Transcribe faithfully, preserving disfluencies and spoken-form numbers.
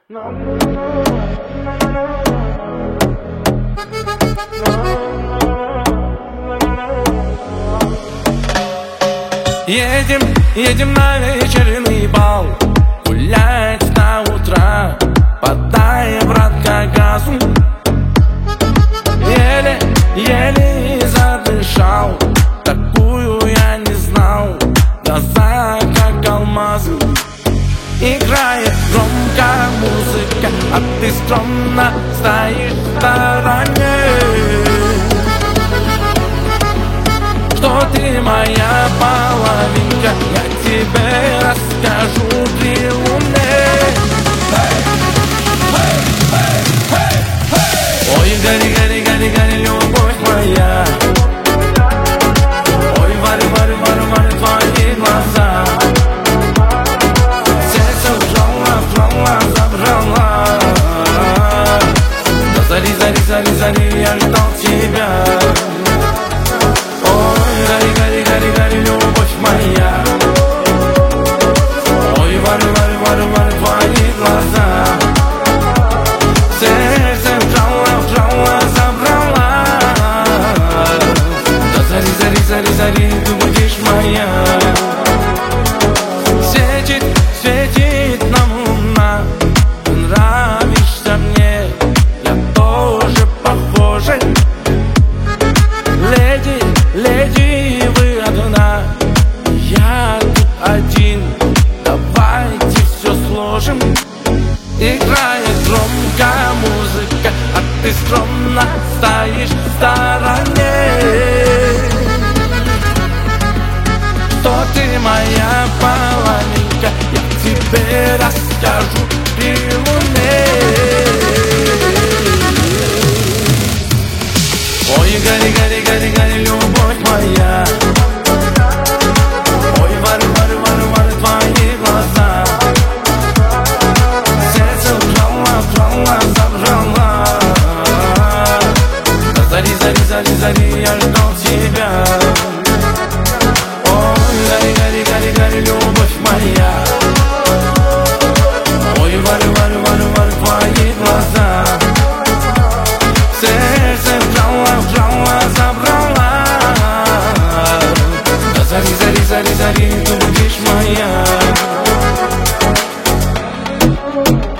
Едем, едем на вечерний бал, гулять до утра, подай, братка, газу. Еле, еле задышал, такую я не знал, глаза как алмазы. Играет громко музыка, а ты скромно стоишь в стороне. Что ты моя половинка, я тебе расскажу при луне. Ой, гори, гори, гори, гори, любовь моя. Ой, варю, варю, варю, варю твои глаза. Сердце вжало, вжало, забрала. До зари, зари, зари, зари я ждал тебя. Гори, гори, гори, гори, любовь моя. Ой, варю, варю, варю, варю твои глаза. Сердце вжало, вжало, забрала. До зари, зари, зари, зари ты будешь моя. Светит, светит нам луна, ты нравишься мне, я тоже похожа. Леди, леди, вы одна, я тут один, давайте все сложим. Играет громко музыка, а ты скромно стоишь в стороне. Что ты моя половинка, я тебе расскажу при луне. Ой, гори, гори, гори, гори, любовь моя. Ой, варю, варю, варю, варю твои глаза. Сердце вжало, вжало, забрала. До зари, зари, зари, зари я ждал тебя. Ой, гори, гори, гори, гори, любовь моя. Ой, варю, варю, варю, варю твои глаза. Сердце вжало, вжало, забрала. До зари, зари, зари, зари ты будешь моя.